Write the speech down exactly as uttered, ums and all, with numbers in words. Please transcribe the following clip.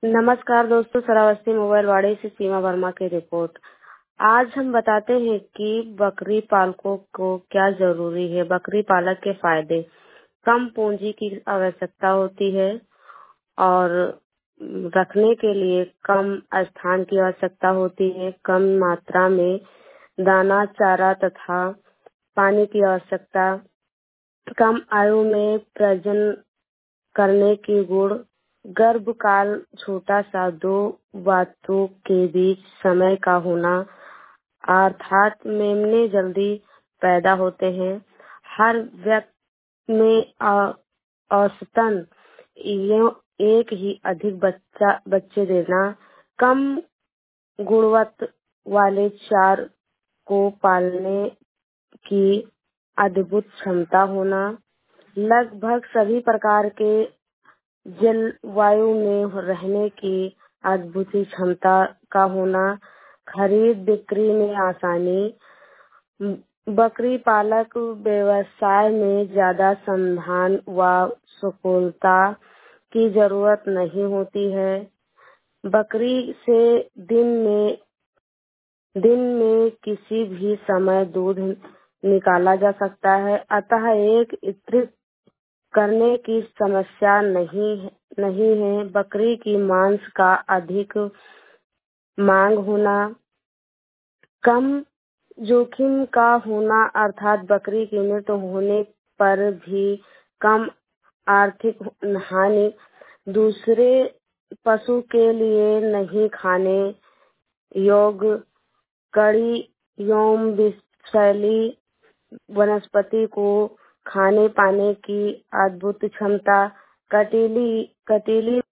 नमस्कार दोस्तों, श्रावस्ती मोबाइल वाड़े से सीमा वर्मा की रिपोर्ट। आज हम बताते हैं कि बकरी पालकों को क्या जरूरी है। बकरी पालक के फायदे। कम पूंजी की आवश्यकता होती है और रखने के लिए कम स्थान की आवश्यकता होती है। कम मात्रा में दाना, चारा तथा पानी की आवश्यकता। कम आयु में प्रजनन करने की गुण। गर्भकाल छोटा सा दो बातों के बीच समय का होना, अर्थात मेमने जल्दी पैदा होते हैं। हर व्यक्ति में औसतन एक ही अधिक बच्चा बच्चे देना। कम गुणवत्ता वाले चार को पालने की अद्भुत क्षमता होना। लगभग सभी प्रकार के जलवायु में रहने की अद्भुत क्षमता का होना। खरीद बिक्री में आसानी। बकरी पालक व्यवसाय में ज्यादा सावधान व सकुशलता की जरूरत नहीं होती है। बकरी से दिन में दिन में किसी भी समय दूध निकाला जा सकता है, अतः एक स्त्री करने की समस्या नहीं नहीं है। बकरी की मांस का अधिक मांग होना। कम जोखिम का होना, अर्थात बकरी की मृत्यु होने पर भी कम आर्थिक हानि। दूसरे पशु के लिए नहीं खाने योग्य कड़ी एवं विषैली वनस्पति को खाने पाने की अद्भुत क्षमता। कटीली कटीली